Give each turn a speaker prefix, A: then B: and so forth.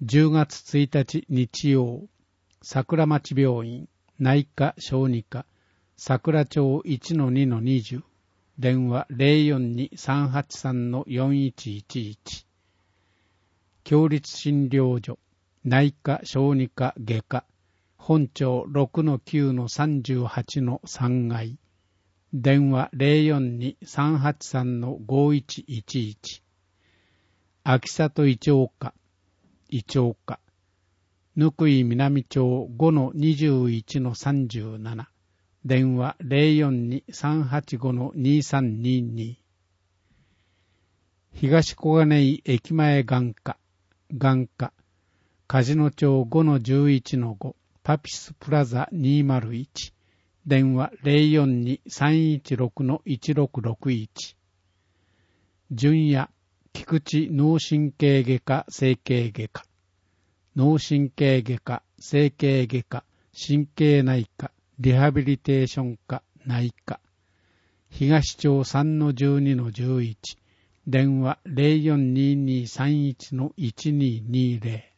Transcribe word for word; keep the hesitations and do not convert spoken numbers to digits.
A: じゅうがつついたち日曜、桜町病院内科小児科桜町 いちのにのにじゅう、電話 ゼロよんに さんはちさん よんいちいちいち、共立診療所内科小児科外科本町 ろくのきゅうのさんじゅうはちのさんがい、電話 ゼロよんに さんはちさん ごいちいちいち、秋里胃腸科胃腸科ぬ井南町 ごのにじゅういちのさんじゅうなな、電話 ゼロよんに さんはちご にさんにに、東小金井駅前眼科眼科梶野町 ごのじゅういちのご、パピスプラザにまるいち、電話 ゼロよんに さんいちろく いちろくろくいち、純也菊池脳神経外科整形外科脳神経外科整形外科神経内科リハビリテーション科内科東町 さんのじゅうにのじゅういち、電話 ゼロよんににさんいちのいちににゼロ